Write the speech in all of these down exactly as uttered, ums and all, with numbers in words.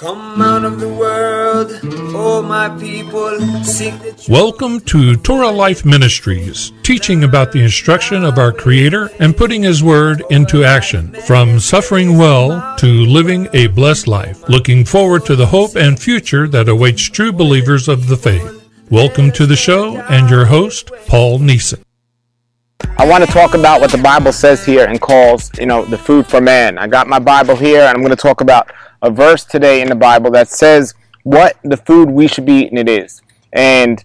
Come out of the world, oh my people, seek the truth. Welcome to Torah Life Ministries, teaching about the instruction of our Creator and putting His Word into action, from suffering well to living a blessed life, looking forward to the hope and future that awaits true believers of the faith. Welcome to the show, and your host, Paul Neeson. I want to talk about what the Bible says here and calls, you know, the food for man. I got my Bible here, and I'm going to talk about a verse today in the Bible that says what the food we should be eating it is. And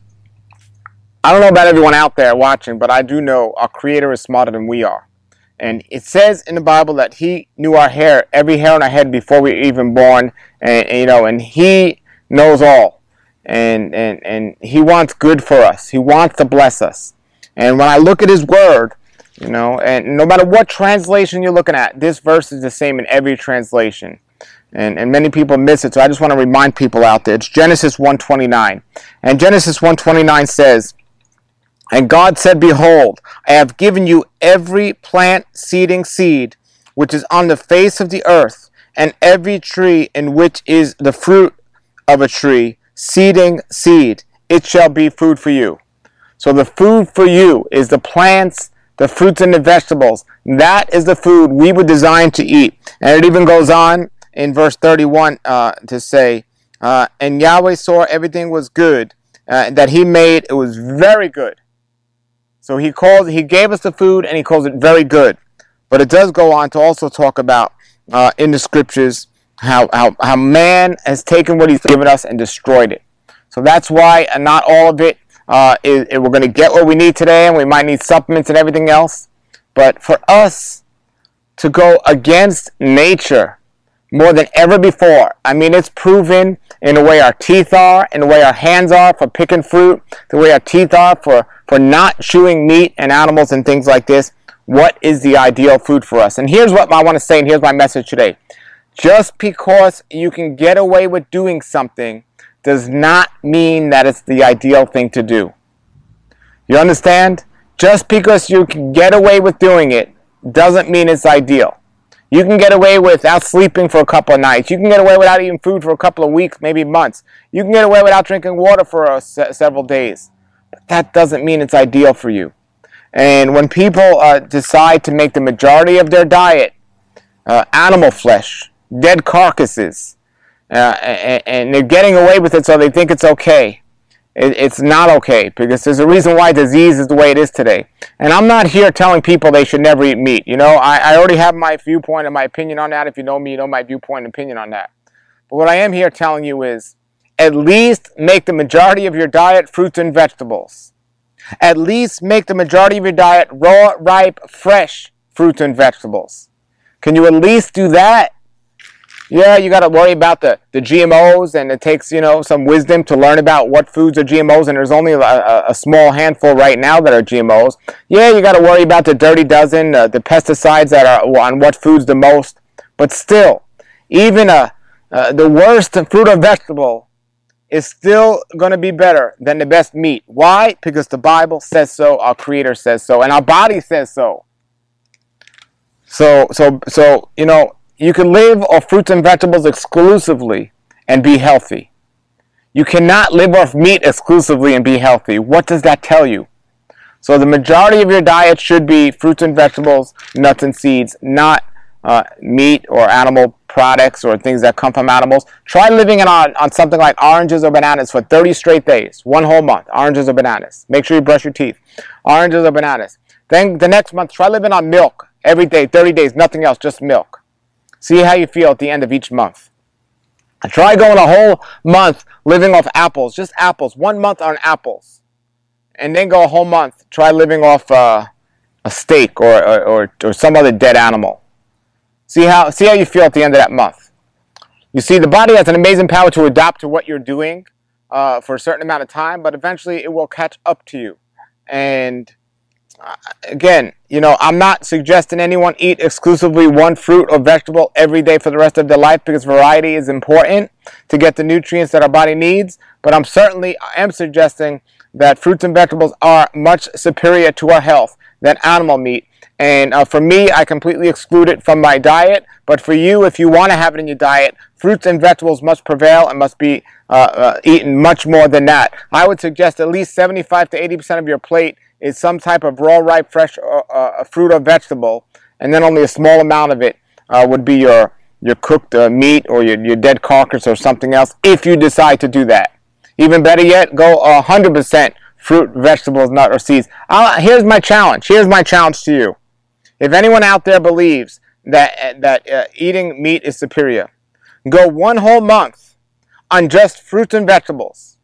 I don't know about everyone out there watching, but I do know our Creator is smarter than we are. And it says in the Bible that He knew our hair, every hair on our head before we were even born, and, and you know, and He knows all. And, and, and He wants good for us. He wants to bless us. And when I look at His Word, you know, and no matter what translation you're looking at, this verse is the same in every translation. And, and many people miss it, so I just want to remind people out there. It's Genesis one twenty-nine. And Genesis one twenty-nine says, "And God said, Behold, I have given you every plant seeding seed which is on the face of the earth, and every tree in which is the fruit of a tree, seeding seed. It shall be food for you." So the food for you is the plants, the fruits, and the vegetables. That is the food we were designed to eat. And it even goes on in verse thirty-one uh, to say, uh, "And Yahweh saw everything was good uh, that He made; it was very good." So He calls, He gave us the food, and He calls it very good. But it does go on to also talk about uh, in the scriptures how, how how man has taken what He's given us and destroyed it. So that's why uh, not all of it uh, is, we're going to get what we need today, and we might need supplements and everything else. But for us to go against nature more than ever before. I mean, it's proven in the way our teeth are, in the way our hands are for picking fruit, the way our teeth are for, for not chewing meat and animals and things like this. What is the ideal food for us? And here's what I want to say, and here's my message today. Just because you can get away with doing something does not mean that it's the ideal thing to do. You understand? Just because you can get away with doing it doesn't mean it's ideal. You can get away without sleeping for a couple of nights. You can get away without eating food for a couple of weeks, maybe months. You can get away without drinking water for uh, se- several days. But that doesn't mean it's ideal for you. And when people uh, decide to make the majority of their diet uh, animal flesh, dead carcasses, uh, and, and they're getting away with it so they think it's okay, it's not okay, because there's a reason why disease is the way it is today. And I'm not here telling people they should never eat meat. You know, I, I already have my viewpoint and my opinion on that. If you know me, you know my viewpoint and opinion on that. But what I am here telling you is, at least make the majority of your diet fruits and vegetables. At least make the majority of your diet raw, ripe, fresh fruits and vegetables. Can you at least do that? Yeah, you got to worry about the, the G M Os, and it takes, you know, some wisdom to learn about what foods are G M Os, and there's only a, a small handful right now that are G M Os. Yeah, you got to worry about the dirty dozen, uh, the pesticides that are on what foods the most. But still, even uh, uh, the worst fruit or vegetable is still going to be better than the best meat. Why? Because the Bible says so, our Creator says so, and our body says so. So, so, so, you know, you can live off fruits and vegetables exclusively and be healthy. You cannot live off meat exclusively and be healthy. What does that tell you? So the majority of your diet should be fruits and vegetables, nuts and seeds, not uh, meat or animal products or things that come from animals. Try living on, on something like oranges or bananas for thirty straight days, one whole month, oranges or bananas. Make sure you brush your teeth. Oranges or bananas. Then the next month, try living on milk every day, thirty days, nothing else, just milk. See how you feel at the end of each month. Try going a whole month living off apples, just apples, one month on apples. And then go a whole month, try living off uh, a steak or, or, or, or some other dead animal. See how, see how you feel at the end of that month. You see, the body has an amazing power to adapt to what you're doing uh, for a certain amount of time, but eventually it will catch up to you. And again, you know, I'm not suggesting anyone eat exclusively one fruit or vegetable every day for the rest of their life, because variety is important to get the nutrients that our body needs. But I'm certainly I am suggesting that fruits and vegetables are much superior to our health than animal meat. And uh, for me, I completely exclude it from my diet. But for you, if you want to have it in your diet, fruits and vegetables must prevail and must be uh, uh, eaten much more than that. I would suggest at least seventy-five to eighty percent of your plate is some type of raw, ripe, fresh uh, uh, fruit or vegetable, and then only a small amount of it uh, would be your your cooked uh, meat or your, your dead carcass or something else, if you decide to do that. Even better yet, go one hundred percent fruit, vegetables, nut, or seeds. I'll, here's my challenge. Here's my challenge to you. If anyone out there believes that that uh, eating meat is superior, go one whole month on just fruits and vegetables.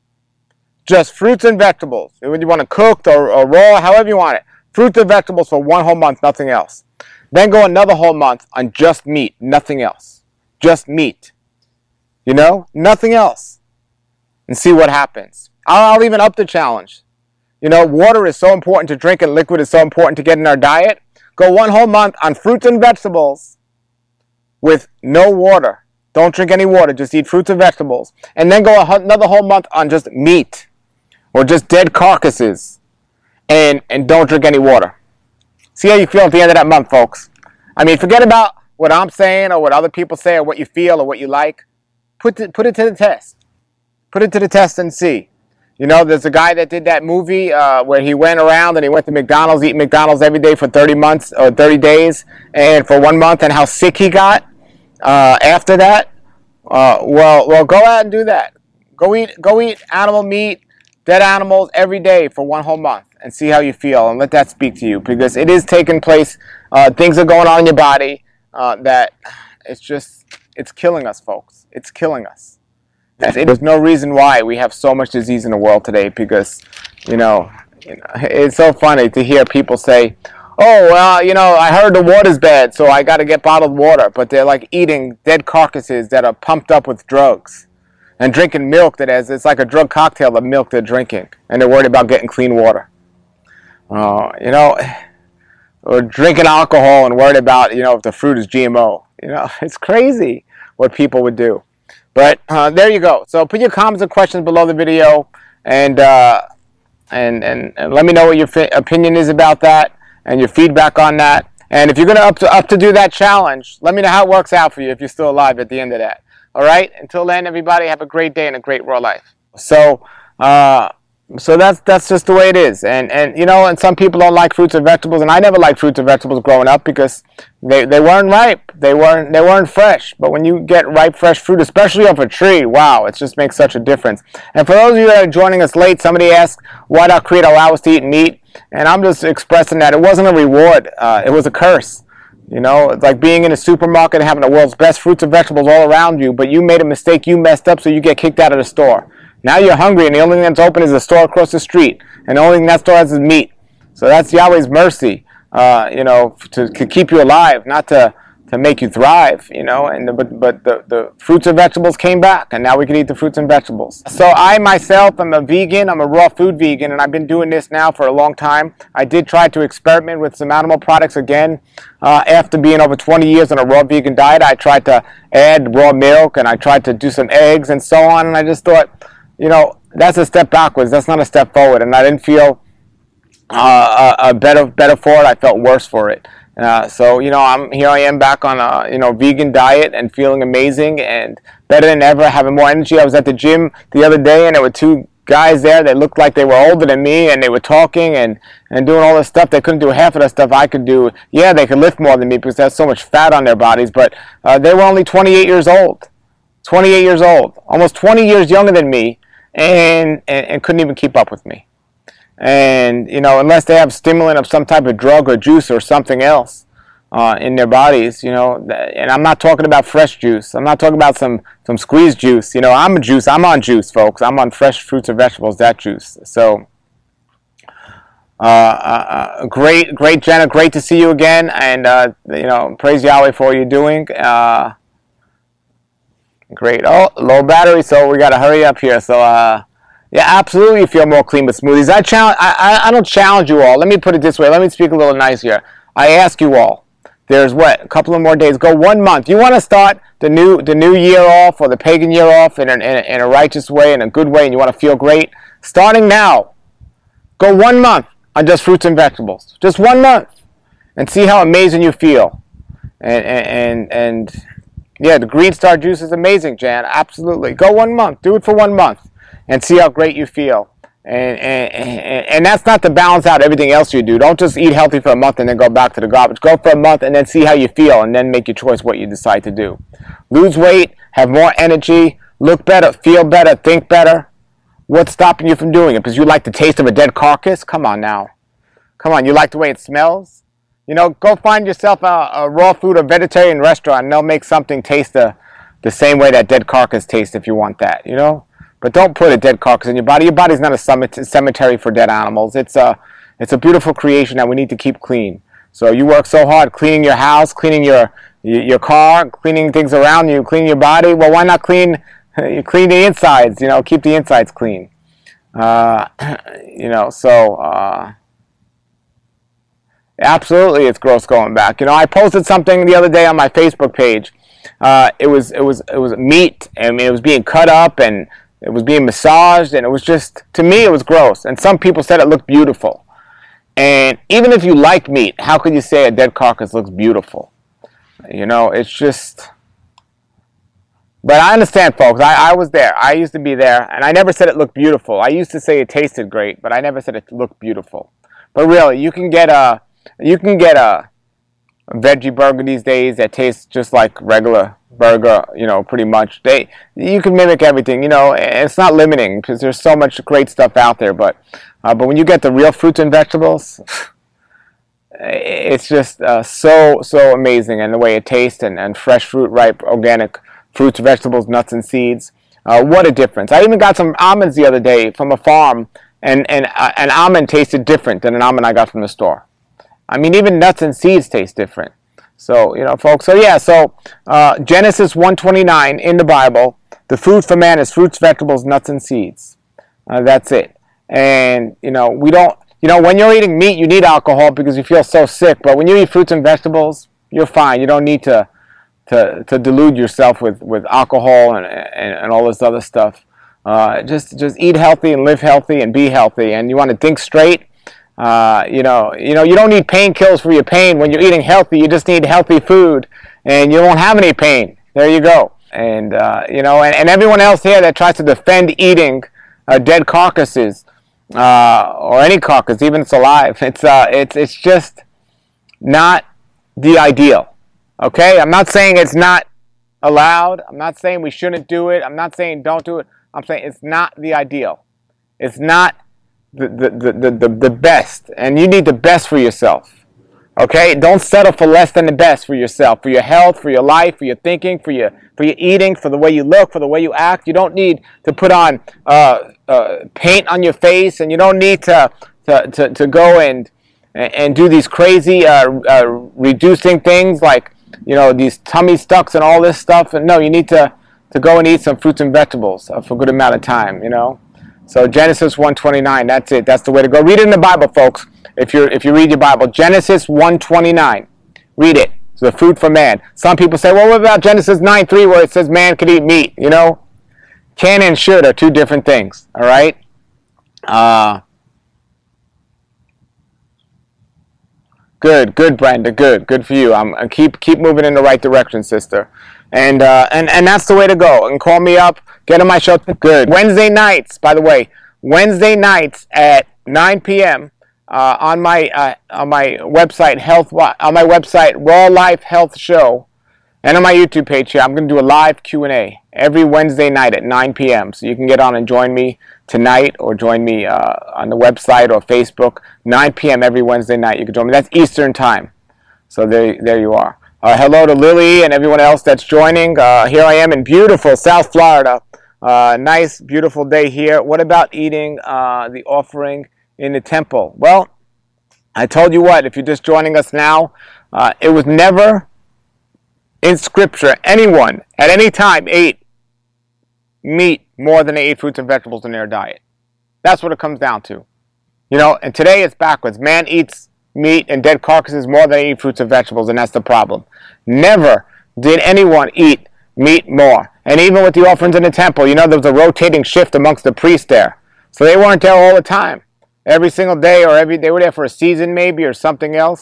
Just fruits and vegetables. Whether you want it cooked or, or raw, however you want it. Fruits and vegetables for one whole month, nothing else. Then go another whole month on just meat, nothing else. Just meat. You know, nothing else. And see what happens. I'll, I'll even up the challenge. You know, water is so important to drink and liquid is so important to get in our diet. Go one whole month on fruits and vegetables with no water. Don't drink any water. Just eat fruits and vegetables. And then go another whole month on just meat or just dead carcasses. And, and don't drink any water. See how you feel at the end of that month, folks. I mean, forget about what I'm saying or what other people say or what you feel or what you like. Put it, put it to the test. Put it to the test and see. You know, there's a guy that did that movie uh, where he went around and he went to McDonald's, eating McDonald's every day for thirty months or thirty days, and for one month, and how sick he got uh, after that. Uh, well, well, go out and do that. Go eat, go eat animal meat, dead animals every day for one whole month, and see how you feel, and let that speak to you, because it is taking place. Uh, things are going on in your body uh, that it's just, it's killing us, folks. It's killing us. There's no reason why we have so much disease in the world today, because, you know, you know, it's so funny to hear people say, oh, well, you know, I heard the water's bad, so I got to get bottled water. But they're like eating dead carcasses that are pumped up with drugs and drinking milk that has, it's like a drug cocktail of milk they're drinking. And they're worried about getting clean water. Uh, you know, or drinking alcohol and worried about, you know, if the fruit is G M O. You know, it's crazy what people would do. But uh, there you go. So put your comments and questions below the video, and uh, and, and and let me know what your fi- opinion is about that and your feedback on that. And if you're gonna up to up to do that challenge, let me know how it works out for you if you're still alive at the end of that. All right. Until then, everybody, have a great day and a great raw life. So. Uh, So that's that's just the way it is, and and you know, and some people don't like fruits and vegetables, and I never liked fruits and vegetables growing up because they, they weren't ripe, they weren't they weren't fresh. But when you get ripe, fresh fruit, especially off a tree, wow, it just makes such a difference. And for those of you that are joining us late, somebody asked why our Creator allow us to eat meat, and I'm just expressing that it wasn't a reward, uh, it was a curse. You know, it's like being in a supermarket and having the world's best fruits and vegetables all around you, but you made a mistake, you messed up, so you get kicked out of the store. Now you're hungry, and the only thing that's open is the store across the street, and the only thing that store has is meat. So that's Yahweh's mercy, uh, you know, to, to keep you alive, not to, to make you thrive, you know. And the, but but the, the fruits and vegetables came back, and now we can eat the fruits and vegetables. So I myself am a vegan. I'm a raw food vegan, and I've been doing this now for a long time. I did try to experiment with some animal products again. Uh, after being over twenty years on a raw vegan diet, I tried to add raw milk, and I tried to do some eggs and so on, and I just thought, you know, that's a step backwards. That's not a step forward. And I didn't feel uh, a, a better better for it. I felt worse for it. Uh, so, you know, I'm here I am back on a, you know, vegan diet and feeling amazing and better than ever, having more energy. I was at the gym the other day, and there were two guys there that looked like they were older than me, and they were talking and, and doing all this stuff. They couldn't do half of the stuff I could do. Yeah, they could lift more than me because they had so much fat on their bodies, but uh, they were only twenty-eight years old. twenty-eight years old. Almost twenty years younger than me. And, and and couldn't even keep up with me. And, you know, unless they have stimulant of some type of drug or juice or something else uh, in their bodies, you know, and I'm not talking about fresh juice. I'm not talking about some, some squeezed juice. You know, I'm a juice. I'm on juice, folks. I'm on fresh fruits and vegetables, that juice. So, uh, uh, great, great, Jenna. Great to see you again. And, uh, you know, praise Yahweh for what you're doing. Uh, Great. Oh, low battery, so we got to hurry up here. So, uh, yeah, absolutely you feel more clean with smoothies. I, challenge, I, I, I don't challenge you all. Let me put it this way. Let me speak a little nice here. I ask you all. There's what? A couple of more days. Go one month. You want to start the new the new year off or the pagan year off in, an, in, a, in a righteous way, in a good way, and you want to feel great? Starting now, go one month on just fruits and vegetables. Just one month. and see how amazing you feel. And and and, and yeah, the Green Star juice is amazing, Jan. Absolutely. Go one month. Do it for one month and see how great you feel. And, and, and, and that's not to balance out everything else you do. Don't just eat healthy for a month and then go back to the garbage. Go for a month and then see how you feel and then make your choice what you decide to do. Lose weight, have more energy, look better, feel better, think better. What's stopping you from doing it? Because you like the taste of a dead carcass? Come on now. Come on, you like the way it smells? You know, go find yourself a, a raw food or vegetarian restaurant and they'll make something taste the, the same way that dead carcass tastes if you want that, you know? But don't put a dead carcass in your body. Your body's not a cemetery for dead animals. It's a, it's a beautiful creation that we need to keep clean. So you work so hard cleaning your house, cleaning your your car, cleaning things around you, cleaning your body. Well, why not clean you clean the insides? You know, keep the insides clean. Uh, you know, so uh, absolutely, it's gross going back. You know, I posted something the other day on my Facebook page. Uh, it was it was it was meat. I mean, it was being cut up and it was being massaged, and it was just, to me, it was gross. And some people said it looked beautiful. And even if you like meat, how could you say a dead carcass looks beautiful? You know, it's just... But I understand, folks. I, I was there. I used to be there, and I never said it looked beautiful. I used to say it tasted great, but I never said it looked beautiful. But really, you can get a, you can get a, a veggie burger these days that tastes just like regular burger, you know, pretty much. They, you can mimic everything, you know. It's not limiting because there's so much great stuff out there. But, uh, but when you get the real fruits and vegetables, it's just uh, so so amazing, and the way it tastes, and, and fresh fruit, ripe, organic fruits, vegetables, nuts, and seeds. Uh, what a difference! I even got some almonds the other day from a farm, and and uh, an almond tasted different than an almond I got from the store. I mean, even nuts and seeds taste different. So, you know, folks, so yeah, so uh, Genesis one twenty-nine in the Bible, the food for man is fruits, vegetables, nuts, and seeds. Uh, that's it. And, you know, we don't, you know, when you're eating meat, you need alcohol because you feel so sick. But when you eat fruits and vegetables, you're fine. You don't need to to, to delude yourself with, with alcohol and, and, and all this other stuff. Uh, just just eat healthy and live healthy and be healthy. And you want to think straight. Uh, you know, you know, you don't need painkillers for your pain. When you're eating healthy, you just need healthy food, and you won't have any pain. There you go. And uh, you know, and, and everyone else here that tries to defend eating uh, dead carcasses uh, or any carcass, even if it's alive, it's uh, it's it's just not the ideal. Okay, I'm not saying it's not allowed. I'm not saying we shouldn't do it. I'm not saying don't do it. I'm saying it's not the ideal. It's not The, the, the, the, the best, and you need the best for yourself. Okay, don't settle for less than the best for yourself, for your health, for your life, for your thinking, for your for your eating, for the way you look, for the way you act. You don't need to put on uh, uh, paint on your face, and you don't need to to, to, to go and and do these crazy uh, uh, reducing things like, you know, these tummy tucks and all this stuff. And no, you need to to go and eat some fruits and vegetables for a good amount of time. You know. So Genesis one twenty-nine, that's it. That's the way to go. Read it in the Bible, folks. If you if you read your Bible, Genesis one twenty-nine, read it. It's the food for man. Some people say, well, what about Genesis nine three where it says man could eat meat? You know, can and should are two different things. All right. Uh, good, good, Brenda. Good, good for you. I'm, I'm keep keep moving in the right direction, sister. And uh, and and that's the way to go. And call me up. Get on my show. Good. Wednesday nights, by the way, Wednesday nights at nine p.m. Uh, on my uh, on my website health on my website Raw Life Health Show, and on my YouTube page here, I'm going to do a live Q and A every Wednesday night at nine p.m. So you can get on and join me tonight, or join me uh, on the website or Facebook. nine p.m. every Wednesday night. You can join me. That's Eastern time. So there there you are. Uh, hello to Lily and everyone else that's joining. Uh, here I am in beautiful South Florida. Uh, nice, beautiful day here. What about eating uh, the offering in the temple? Well, I told you what, if you're just joining us now, uh, it was never in Scripture anyone at any time ate meat more than they ate fruits and vegetables in their diet. That's what it comes down to. You know, and today it's backwards. Man eats meat and dead carcasses more than they eat fruits and vegetables, and that's the problem. Never did anyone eat meat more. And even with the offerings in the temple, you know, there was a rotating shift amongst the priests there. So they weren't there all the time. Every single day, or every they were there for a season maybe, or something else.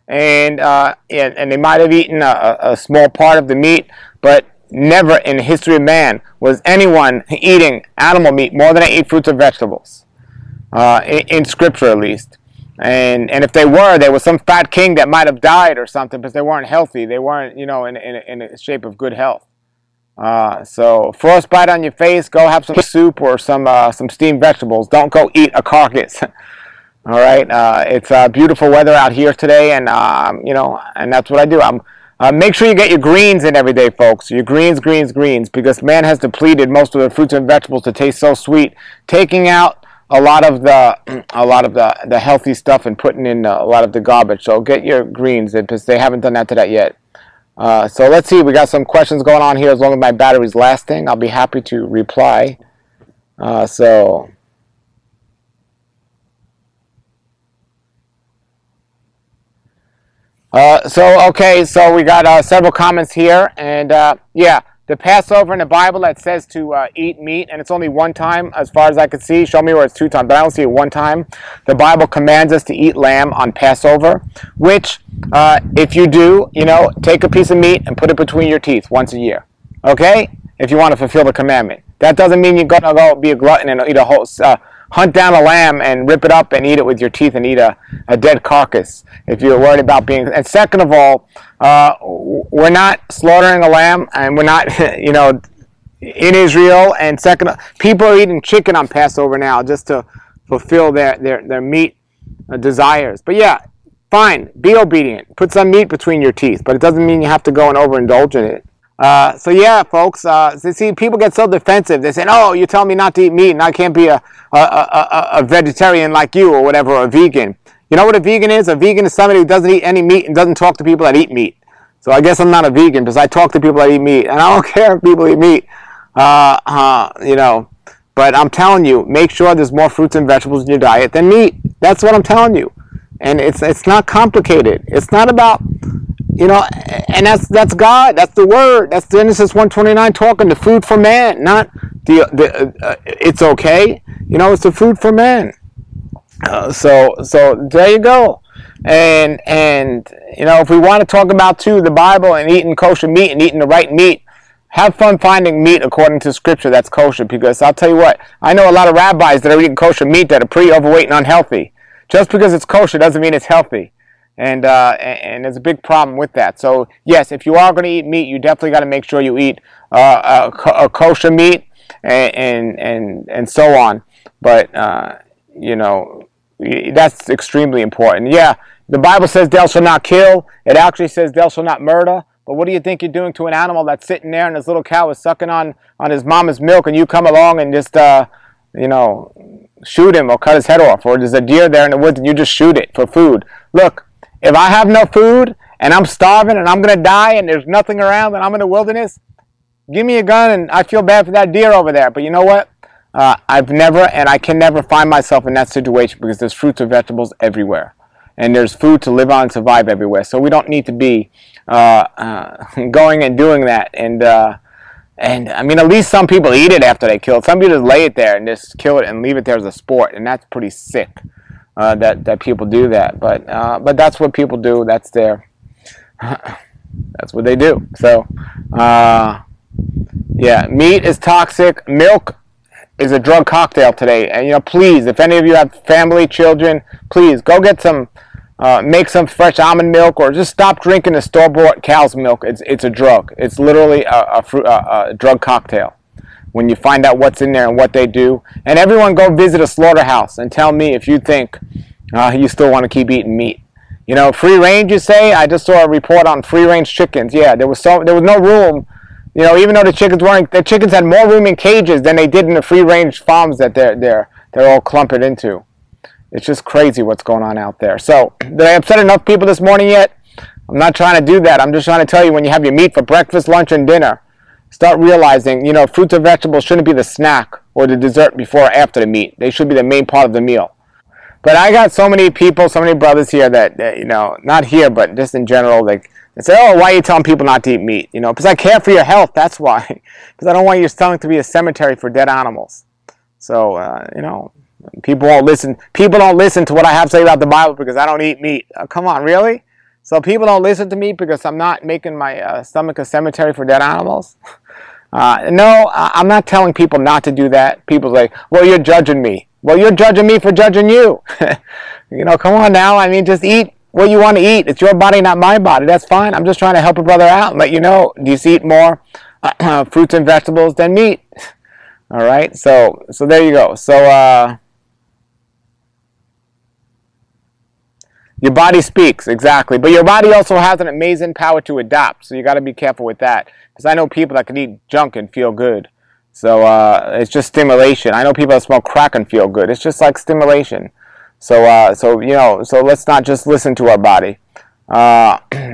and uh, and, and they might have eaten a, a small part of the meat, but never in the history of man was anyone eating animal meat more than they eat fruits and vegetables, uh, in, in Scripture at least. And and if they were, there was some fat king that might have died or something because they weren't healthy. They weren't, you know, in, in, in a shape of good health. Uh, so frostbite on your face, go have some soup or some uh, some steamed vegetables. Don't go eat a carcass. All right, uh, it's uh, beautiful weather out here today, and um, you know, and that's what I do. I'm uh, make sure you get your greens in every day, folks. Your greens, greens, greens, because man has depleted most of the fruits and vegetables to taste so sweet, taking out a lot of the a lot of the the healthy stuff and putting in a lot of the garbage. So get your greens in, because they haven't done that to that yet. Uh, so let's see. We got some questions going on here. As long as my battery's lasting, I'll be happy to reply. Uh, so. Uh, so, okay, so we got uh, several comments here, and uh, yeah, the Passover in the Bible that says to uh, eat meat, and it's only one time as far as I could see. Show me where it's two times, but I don't see it one time. The Bible commands us to eat lamb on Passover, which, uh, if you do, you know, take a piece of meat and put it between your teeth once a year, okay, if you want to fulfill the commandment. That doesn't mean you're going to go be a glutton and eat a whole... Uh, hunt down a lamb and rip it up and eat it with your teeth and eat a, a dead carcass if you're worried about being... And second of all, uh, we're not slaughtering a lamb, and we're not, you know, in Israel. And second, people are eating chicken on Passover now just to fulfill their, their, their meat uh, desires. But yeah, fine, be obedient. Put some meat between your teeth, but it doesn't mean you have to go and overindulge in it. Uh, so yeah, folks, uh, see, people get so defensive. They say, oh, you tell me not to eat meat and I can't be a, a, a, a vegetarian like you or whatever, or a vegan. You know what a vegan is? A vegan is somebody who doesn't eat any meat and doesn't talk to people that eat meat. So I guess I'm not a vegan because I talk to people that eat meat, and I don't care if people eat meat, uh, uh, you know. But I'm telling you, make sure there's more fruits and vegetables in your diet than meat. That's what I'm telling you. And it's it's not complicated. It's not about... You know, and that's that's God. That's the Word. That's Genesis one twenty-nine talking the food for man, not the the. Uh, it's okay. You know, it's the food for man. Uh, so so there you go. And and you know, if we want to talk about too the Bible and eating kosher meat and eating the right meat, have fun finding meat according to Scripture that's kosher. Because I'll tell you what, I know a lot of rabbis that are eating kosher meat that are pretty overweight and unhealthy. Just because it's kosher doesn't mean it's healthy. And, uh, and there's a big problem with that. So, yes, if you are going to eat meat, you definitely got to make sure you eat uh, a, a kosher meat and, and, and, and so on. But, uh, you know, that's extremely important. Yeah, the Bible says thou shalt not kill. It actually says thou shalt not murder. But what do you think you're doing to an animal that's sitting there and this little cow is sucking on, on his mama's milk, and you come along and just, uh, you know, shoot him or cut his head off? Or there's a deer there in the woods and you just shoot it for food. Look. If I have no food and I'm starving and I'm going to die and there's nothing around and I'm in the wilderness, give me a gun, and I feel bad for that deer over there. But you know what? Uh, I've never and I can never find myself in that situation because there's fruits and vegetables everywhere. And there's food to live on and survive everywhere. So we don't need to be uh, uh, going and doing that. And, uh, and I mean, at least some people eat it after they kill it. Some people just lay it there and just kill it and leave it there as a sport. And that's pretty sick. Uh, that that people do that, but uh, but that's what people do. That's their that's what they do. So uh, yeah, meat is toxic. Milk is a drug cocktail today. And you know, please, if any of you have family, children, please go get some, uh, make some fresh almond milk, or just stop drinking the store-bought cow's milk. It's it's a drug. It's literally a, a, fruit, a, a drug cocktail. When you find out what's in there and what they do. And everyone go visit a slaughterhouse and tell me if you think uh, you still want to keep eating meat. You know, free range, you say? I just saw a report on free range chickens. Yeah, there was so there was no room. You know, even though the chickens weren't, the chickens had more room in cages than they did in the free range farms that they're they're they're all clumped into. It's just crazy what's going on out there. So, did I upset enough people this morning yet? I'm not trying to do that. I'm just trying to tell you, when you have your meat for breakfast, lunch, and dinner, start realizing, you know, fruits and vegetables shouldn't be the snack or the dessert before or after the meat. They should be the main part of the meal. But I got so many people, so many brothers here that, that you know, not here, but just in general, like, they say, oh, why are you telling people not to eat meat? You know, because I care for your health, that's why. Because I don't want your stomach to be a cemetery for dead animals. So, uh, you know, people won't listen. People don't listen to what I have to say about the Bible because I don't eat meat. Uh, come on, really? So people don't listen to me because I'm not making my uh, stomach a cemetery for dead animals. Uh, no, I'm not telling people not to do that. People say, well, you're judging me. Well, you're judging me for judging you. You know, come on now. I mean, just eat what you want to eat. It's your body, not my body. That's fine. I'm just trying to help a brother out and let you know, do you eat more uh, fruits and vegetables than meat? All right. So, so there you go. So, uh, your body speaks, exactly. But your body also has an amazing power to adapt. So you got to be careful with that. Because I know people that can eat junk and feel good. So uh, it's just stimulation. I know people that smoke crack and feel good. It's just like stimulation. So, uh, so you know, so let's not just listen to our body. Uh,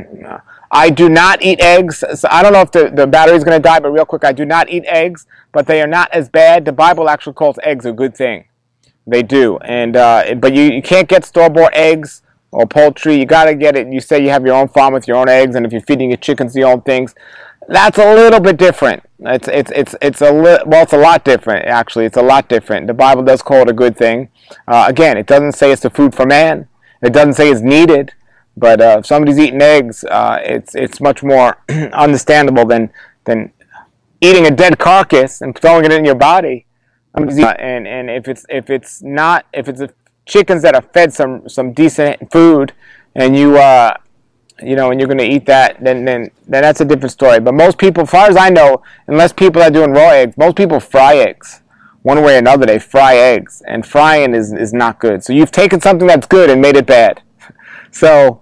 I do not eat eggs. So I don't know if the, the battery's going to die, but real quick, I do not eat eggs. But they are not as bad. The Bible actually calls eggs a good thing. They do. And uh, but you, you can't get store-bought eggs or poultry. You got to get it. You say you have your own farm with your own eggs, and if you're feeding your chickens your own things, that's a little bit different. It's it's it's it's a li- well, it's a lot different actually. It's a lot different. The Bible does call it a good thing. Uh, again, it doesn't say it's the food for man. It doesn't say it's needed. But uh, if somebody's eating eggs, uh, it's it's much more understandable than than eating a dead carcass and throwing it in your body. Uh, and and if it's if it's not if it's a, chickens that are fed some some decent food, and you uh you know and you're going to eat that, then then then that's a different story. But most people, as far as I know, unless people are doing raw eggs, most people fry eggs. One way or another, they fry eggs, and frying is is not good. So you've taken something that's good and made it bad. So.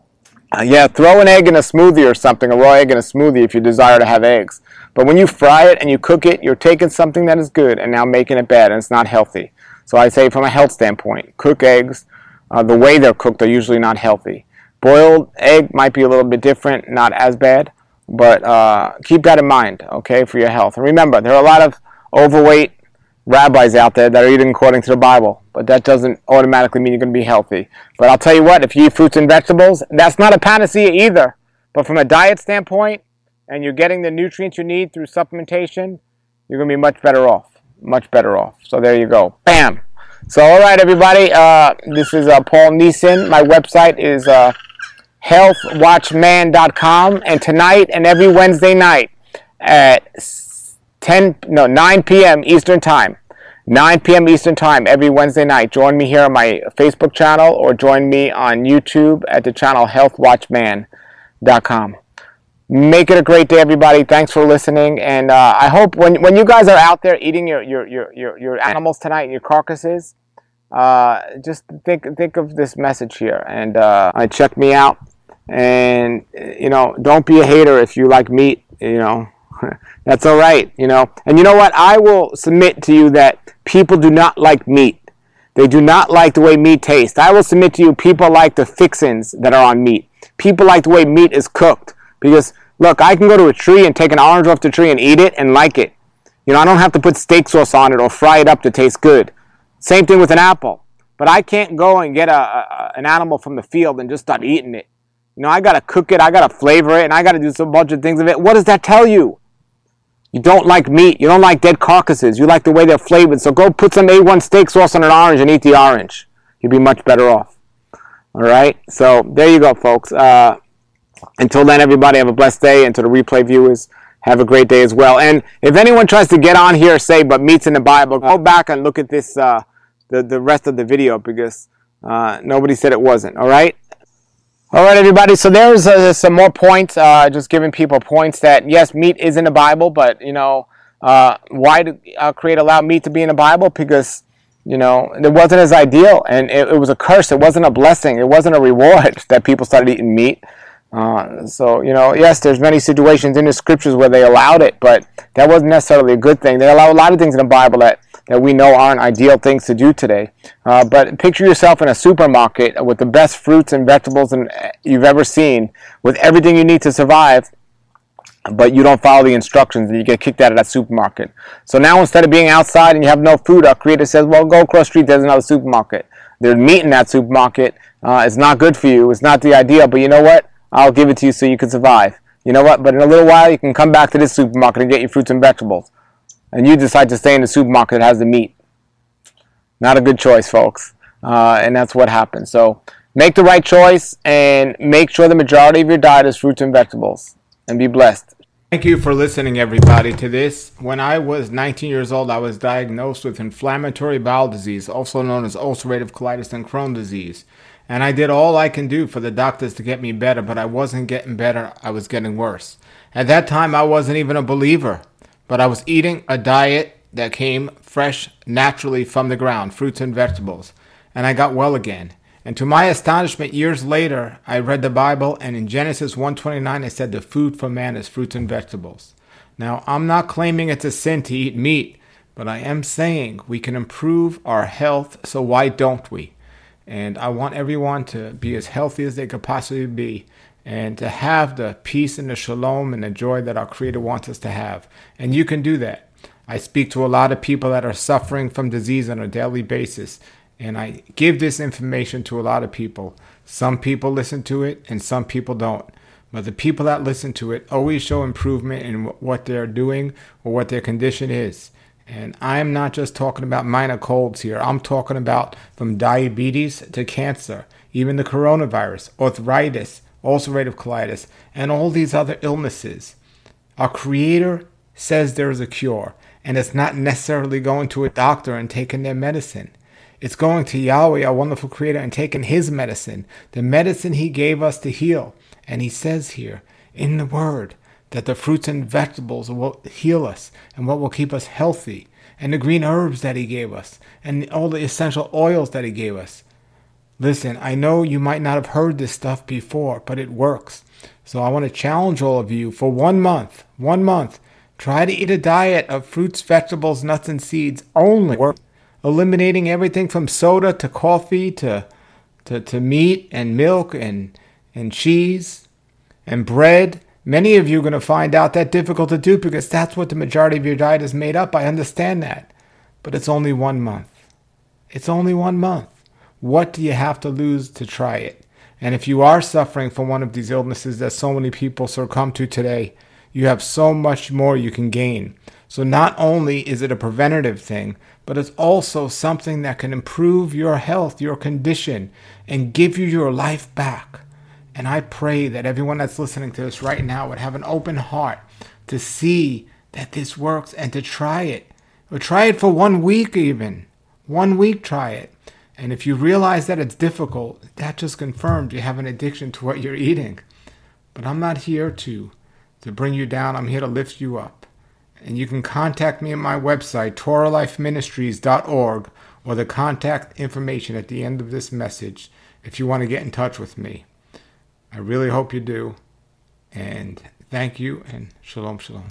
Uh, yeah, throw an egg in a smoothie or something, a raw egg in a smoothie if you desire to have eggs. But when you fry it and you cook it, you're taking something that is good and now making it bad, and it's not healthy. So I say from a health standpoint, cook eggs. Uh, the way they're cooked are usually not healthy. Boiled egg might be a little bit different, not as bad, but uh, keep that in mind, okay, for your health. And remember, there are a lot of overweight rabbis out there that are eating according to the Bible, but that doesn't automatically mean you're going to be healthy. But I'll tell you what, if you eat fruits and vegetables, that's not a panacea either. But from a diet standpoint, and you're getting the nutrients you need through supplementation, you're going to be much better off. Much better off. So there you go. Bam! So all right, everybody, uh, this is uh, Paul Neeson. My website is uh, health watch man dot com, and tonight and every Wednesday night at ten, no, nine p.m. Eastern Time. nine p.m. Eastern Time every Wednesday night. Join me here on my Facebook channel, or join me on YouTube at the channel health watch man dot com. Make it a great day, everybody. Thanks for listening, and uh, I hope when when you guys are out there eating your your your your, your animals tonight, your carcasses, uh, just think think of this message here, and uh, check me out. And you know, don't be a hater if you like meat. You know. That's all right, you know. And you know what? I will submit to you that people do not like meat. They do not like the way meat tastes. I will submit to you people like the fixins that are on meat. People like the way meat is cooked. Because, look, I can go to a tree and take an orange off the tree and eat it and like it. You know, I don't have to put steak sauce on it or fry it up to taste good. Same thing with an apple. But I can't go and get a, a an animal from the field and just start eating it. You know, I got to cook it, I got to flavor it, and I got to do some bunch of things with it. What does that tell you? You don't like meat. You don't like dead carcasses. You like the way they're flavored. So go put some A one steak sauce on an orange and eat the orange. You'll be much better off. All right? So there you go, folks. Uh, until then, everybody, have a blessed day. And to the replay viewers, have a great day as well. And if anyone tries to get on here, say, but meat's in the Bible, go back and look at this, uh, the, the rest of the video, because uh, nobody said it wasn't. All right? All right, everybody, so there's uh, some more points, uh, just giving people points that, yes, meat is in the Bible, but, you know, uh, why did uh, Creator allow meat to be in the Bible? Because, you know, it wasn't as ideal, and it, it was a curse. It wasn't a blessing. It wasn't a reward that people started eating meat. Uh, so, you know, yes, there's many situations in the Scriptures where they allowed it, but that wasn't necessarily a good thing. They allow a lot of things in the Bible that that we know aren't ideal things to do today. Uh, but picture yourself in a supermarket with the best fruits and vegetables and you've ever seen, with everything you need to survive, but you don't follow the instructions and you get kicked out of that supermarket. So now instead of being outside and you have no food, our Creator says, well, go across the street, there's another supermarket. There's meat in that supermarket. Uh, it's not good for you. It's not the ideal, but you know what? I'll give it to you so you can survive. You know what? But in a little while, you can come back to this supermarket and get your fruits and vegetables. And you decide to stay in the supermarket that has the meat. Not a good choice, folks. Uh, and that's what happens. So make the right choice and make sure the majority of your diet is fruits and vegetables. And be blessed. Thank you for listening, everybody, to this. When I was nineteen years old, I was diagnosed with inflammatory bowel disease, also known as ulcerative colitis and Crohn's disease. And I did all I can do for the doctors to get me better, but I wasn't getting better. I was getting worse. At that time, I wasn't even a believer, but I was eating a diet that came fresh, naturally from the ground, fruits and vegetables. And I got well again. And to my astonishment, years later, I read the Bible, and in Genesis one twenty-nine, it said the food for man is fruits and vegetables. Now, I'm not claiming it's a sin to eat meat, but I am saying we can improve our health, so why don't we? And I want everyone to be as healthy as they could possibly be, and to have the peace and the shalom and the joy that our Creator wants us to have. And you can do that. I speak to a lot of people that are suffering from disease on a daily basis, and I give this information to a lot of people. Some people listen to it and some people don't. But the people that listen to it always show improvement in what they're doing or what their condition is. And I'm not just talking about minor colds here. I'm talking about from diabetes to cancer, even the coronavirus, arthritis, ulcerative colitis, and all these other illnesses. Our Creator says there is a cure, and it's not necessarily going to a doctor and taking their medicine. It's going to Yahweh, our wonderful Creator, and taking His medicine, the medicine He gave us to heal. And He says here in the Word that the fruits and vegetables will heal us and what will keep us healthy, and the green herbs that He gave us, and all the essential oils that He gave us. Listen, I know you might not have heard this stuff before, but it works. So I want to challenge all of you for one month, one month, try to eat a diet of fruits, vegetables, nuts, and seeds only. Eliminating everything from soda to coffee to to, to meat and milk and, and cheese and bread. Many of you are going to find out that difficult to do because that's what the majority of your diet is made up. I understand that. But it's only one month. It's only one month. What do you have to lose to try it? And if you are suffering from one of these illnesses that so many people succumb to today, you have so much more you can gain. So not only is it a preventative thing, but it's also something that can improve your health, your condition, and give you your life back. And I pray that everyone that's listening to this right now would have an open heart to see that this works and to try it. Or try it for one week even. One week try it. And if you realize that it's difficult, that just confirms you have an addiction to what you're eating. But I'm not here to, to bring you down. I'm here to lift you up. And you can contact me at my website, Torah Life Ministries dot org, or the contact information at the end of this message if you want to get in touch with me. I really hope you do. And thank you, and shalom, shalom.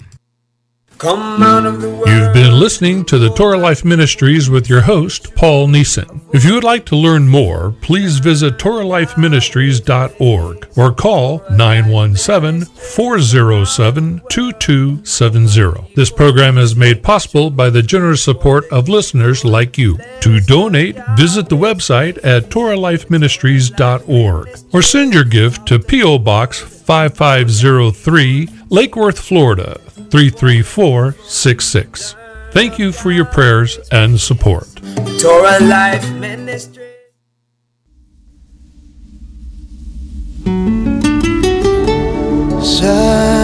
Come out of the world. You've been listening to the Torah Life Ministries with your host, Paul Neeson. If you would like to learn more, please visit Torah Life Ministries dot org or call nine one seven, four zero seven, two two seven zero. This program is made possible by the generous support of listeners like you. To donate, visit the website at Torah Life Ministries dot org or send your gift to P O Box five five zero three, Lake Worth, Florida, three three four six six. Thank you for your prayers and support. Torah Life Ministry. Shine.